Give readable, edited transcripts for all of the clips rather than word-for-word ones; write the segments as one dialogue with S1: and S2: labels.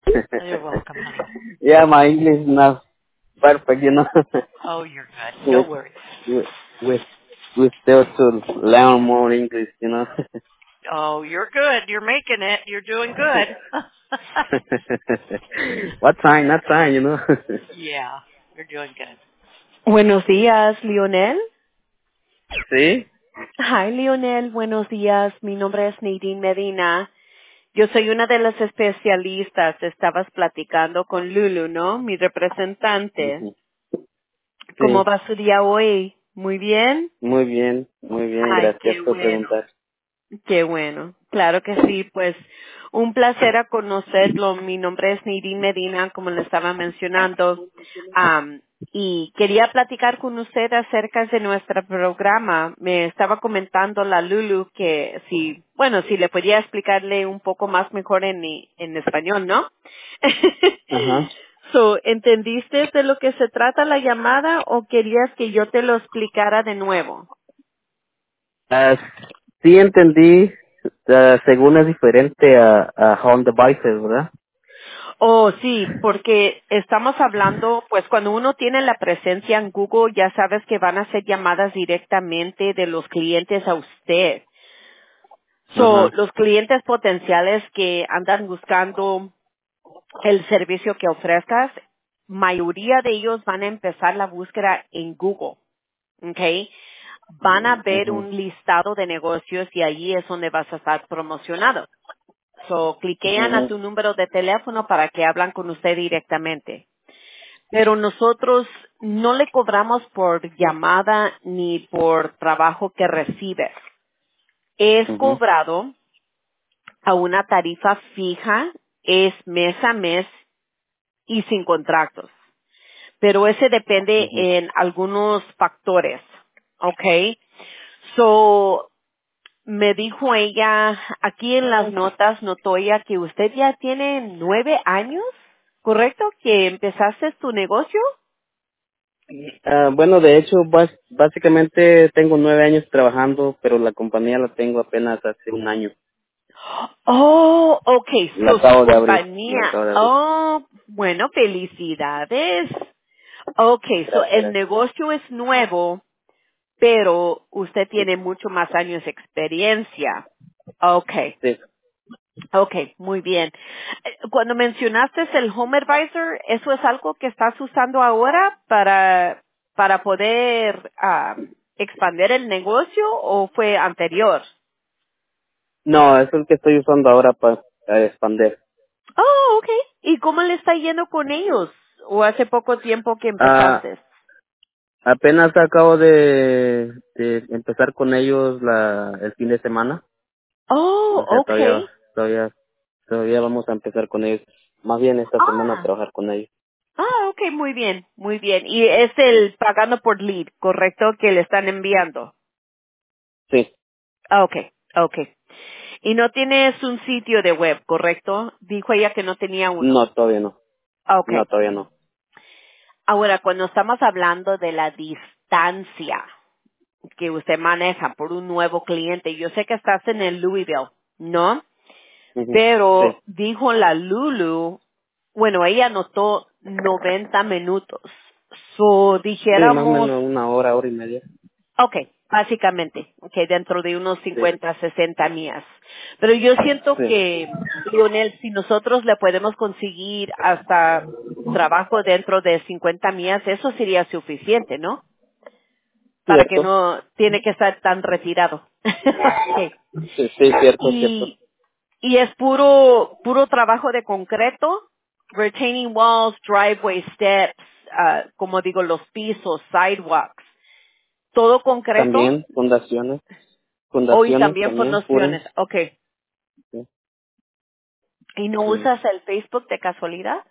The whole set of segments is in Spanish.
S1: You're welcome, honey.
S2: Yeah, my English is not perfect, you know.
S1: Oh, you're good.
S2: we,
S1: Don't worry.
S2: we, we, we still to learn more English, you know.
S1: Oh, you're good. You're making it. You're doing good.
S2: What time? Not time, you know.
S1: Yeah, you're doing good.
S3: Buenos días, Lionel.
S2: ¿Sí?
S3: Hi, Lionel. Buenos días. Mi nombre es Nadine Medina. Yo soy una de las especialistas. Estabas platicando con Lulu, ¿no? Mi representante.
S2: Ujú.
S3: ¿Cómo
S2: Sí.
S3: va su día hoy? ¿Muy bien?
S2: Muy bien,
S3: Ay,
S2: gracias
S3: qué
S2: por
S3: bueno.
S2: preguntar.
S3: Qué bueno, claro que sí, pues un placer a conocerlo. Mi nombre es Nadine Medina, como le estaba mencionando, y quería platicar con usted acerca de nuestro programa. Me estaba comentando la Lulu que si le podía explicarle un poco más mejor en español, ¿no?
S2: Ajá.
S3: ¿Entendiste de lo que se trata la llamada o querías que yo te lo explicara de nuevo?
S2: Ah, sí entendí, según es diferente a home devices, ¿verdad?
S3: Oh, sí, porque estamos hablando, pues cuando uno tiene la presencia en Google, ya sabes que van a hacer llamadas directamente de los clientes a usted.
S2: Ajá.
S3: Los clientes potenciales que andan buscando el servicio que ofrezcas, mayoría de ellos van a empezar la búsqueda en Google, ¿ok? Van a ver
S2: Ujú.
S3: un listado de negocios y allí es donde vas a estar promocionado. Cliquean a
S2: Ujú.
S3: tu número de teléfono para que hablan con usted directamente. Pero nosotros no le cobramos por llamada ni por trabajo que recibe. Es
S2: Ujú.
S3: cobrado a una tarifa fija, es mes a mes y sin contratos. Pero ese depende
S2: Ujú.
S3: en algunos factores. ¿Ok? So, me dijo ella, aquí en las notas notó ella que usted ya tiene 9 años, ¿correcto? Que empezaste tu negocio.
S2: Bueno, de hecho, básicamente tengo 9 años trabajando, pero la compañía la tengo apenas hace un año.
S3: Oh, okay,
S2: La
S3: su
S2: acabo de abrir, la
S3: compañía.
S2: acabo de abrir.
S3: Oh, bueno, felicidades. Okay,
S2: Gracias,
S3: el
S2: gracias.
S3: negocio es nuevo, pero usted tiene mucho más años de experiencia. Okay.
S2: Sí.
S3: Okay, muy bien. Cuando mencionaste el Home Advisor, ¿eso es algo que estás usando ahora para poder expandir el negocio o fue anterior?
S2: No, es el que estoy usando ahora para expandir.
S3: Oh, okay. ¿Y cómo le está yendo con ellos? ¿O hace poco tiempo que
S2: Ah,
S3: empezaste?
S2: apenas acabo de empezar con ellos el fin de semana. O
S3: Oh,
S2: sea,
S3: okay.
S2: todavía vamos a empezar con ellos. Más bien esta semana a
S3: Ah,
S2: trabajar con ellos.
S3: okay, muy bien, muy bien. Y es el pagando por lead, ¿correcto? Que le están enviando.
S2: Sí.
S3: Okay, okay. Y no tienes un sitio de web, ¿correcto? Dijo ella que no tenía uno.
S2: No, todavía no.
S3: Okay.
S2: No, todavía no.
S3: Ahora, cuando estamos hablando de la distancia que usted maneja por un nuevo cliente, yo sé que estás en el Louisville, ¿no?
S2: Ujú. Sí.
S3: Pero dijo la Lulu, bueno, ella anotó 90 minutos.
S2: Sí, más o
S3: Dijéramos,
S2: menos una hora, hora y media.
S3: okay, básicamente, okay, dentro de unos
S2: Sí.
S3: 50, 60 millas. Pero yo siento
S2: Sí.
S3: que, Lionel, si nosotros le podemos conseguir hasta trabajo dentro de 50 millas, eso sería suficiente, ¿no? Para que
S2: Cierto.
S3: no tiene que estar tan retirado. Okay.
S2: Sí, sí, cierto, cierto.
S3: Y, y es puro trabajo de concreto, retaining walls, driveway steps, como digo, los pisos, sidewalks, todo concreto.
S2: También fundaciones.
S3: Hoy
S2: Fundaciones
S3: también
S2: también, puras.
S3: fundaciones. Okay.
S2: Sí.
S3: ¿Y no
S2: Sí.
S3: usas el Facebook de casualidad?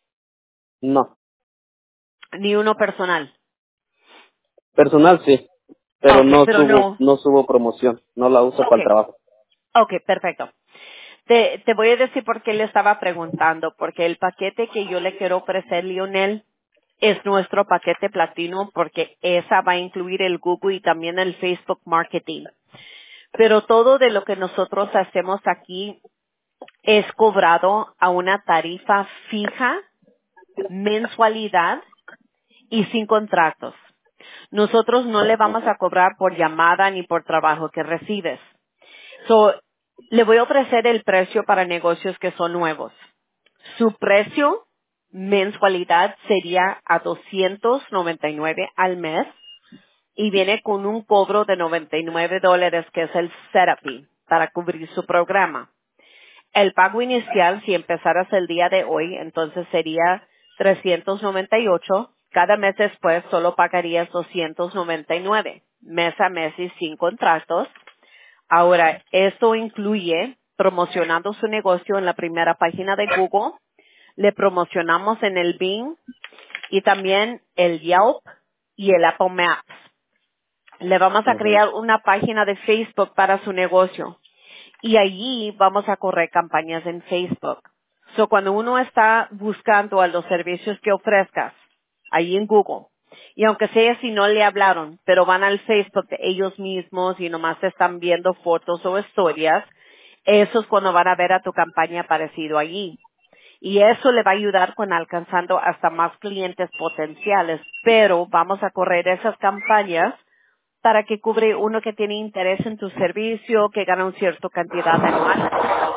S2: No.
S3: Ni uno personal.
S2: Personal sí. Pero
S3: Okay, pero no.
S2: no subo promoción. No la uso para el
S3: Okay.
S2: trabajo.
S3: Okay, perfecto. Te voy a decir por qué le estaba preguntando, porque el paquete que yo le quiero ofrecer, Lionel, es nuestro paquete platino, porque esa va a incluir el Google y también el Facebook Marketing. Pero todo de lo que nosotros hacemos aquí es cobrado a una tarifa fija, mensualidad y sin contratos. Nosotros no le vamos a cobrar por llamada ni por trabajo que recibes. So, le voy a ofrecer el precio para negocios que son nuevos. Su precio mensualidad sería a $299 al mes y viene con un cobro de $99 que es el setup fee para cubrir su programa. El pago inicial, si empezaras el día de hoy, entonces sería 398. Cada mes después solo pagarías 299, mes a mes y sin contratos. Ahora, esto incluye promocionando su negocio en la primera página de Google, le promocionamos en el Bing y también el Yelp y el Apple Maps. Le vamos a
S2: Ujú.
S3: crear una página de Facebook para su negocio y allí vamos a correr campañas en Facebook. So, cuando uno está buscando a los servicios que ofrezcas, ahí en Google, y aunque sea si no le hablaron, pero van al Facebook de ellos mismos y nomás están viendo fotos o historias, eso es cuando van a ver a tu campaña aparecido allí. Y eso le va a ayudar con alcanzando hasta más clientes potenciales, pero vamos a correr esas campañas para que cubre uno que tiene interés en tu servicio, que gana una cierta cantidad anual.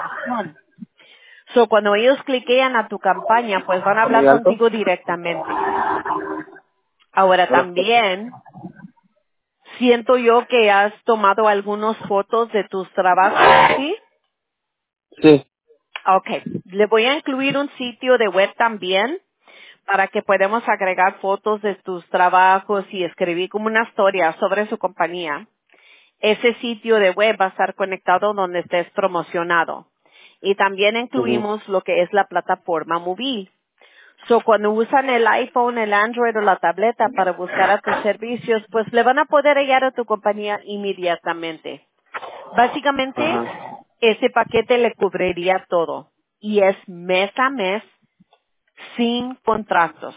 S3: So, cuando ellos cliquean a tu campaña, pues van a
S2: ¿Muy
S3: hablar
S2: alto?
S3: contigo directamente. Ahora también, siento yo que has tomado algunas fotos de tus trabajos, ¿sí?
S2: Sí.
S3: Okay. Le voy a incluir un sitio de web también para que podamos agregar fotos de tus trabajos y escribir como una historia sobre su compañía. Ese sitio de web va a estar conectado donde estés promocionado. Y también
S2: Ujú.
S3: incluimos lo que es la plataforma móvil. So, cuando usan el iPhone, el Android o la tableta para buscar a tus servicios, pues le van a poder hallar a tu compañía inmediatamente. Básicamente,
S2: Ajá.
S3: ese paquete le cubriría todo. Y es mes a mes sin contratos.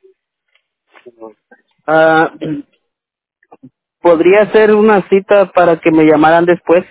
S2: Ah, ¿podría hacer una cita para que me llamaran después?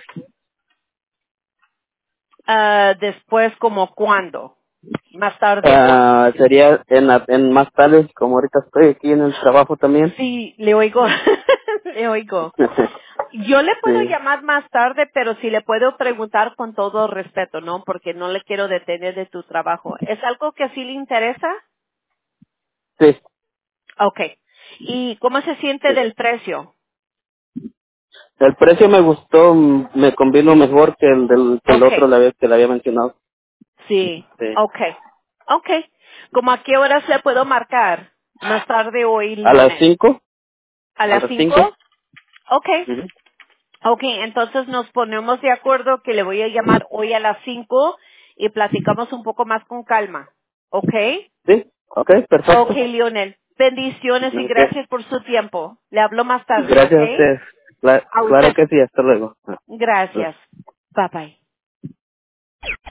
S3: Después, ¿como cuándo? Más tarde.
S2: Sería en más tarde, como ahorita estoy aquí en el trabajo también.
S3: Sí, le oigo. Le oigo. Yo le puedo
S2: Sí,
S3: llamar más tarde, pero si le puedo preguntar con todo respeto, ¿no? Porque no le quiero detener de tu trabajo. ¿Es algo que sí le interesa?
S2: sí,
S3: Okay. ¿Y cómo se siente
S2: sí.
S3: del precio?
S2: El precio me gustó, me convino mejor que el otro
S3: Okay.
S2: que le había mencionado.
S3: Sí.
S2: Sí.
S3: Okay. Okay. ¿Cómo a qué horas le puedo marcar? Más tarde hoy,
S2: ¿A las
S3: Lionel.
S2: 5?
S3: ¿A
S2: ¿A
S3: las
S2: las 5?
S3: 5? Okay.
S2: Ujú.
S3: Okay, entonces nos ponemos de acuerdo que le voy a llamar hoy a las 5 y platicamos un poco más con calma. Okay.
S2: Sí, ok, perfecto.
S3: Okay, Lionel. Bendiciones y
S2: Ok.
S3: gracias por su tiempo. Le hablo más tarde,
S2: Gracias a
S3: ¿ok?
S2: ustedes.
S3: A
S2: Claro
S3: usted.
S2: que sí, hasta luego.
S3: Gracias. Bye bye.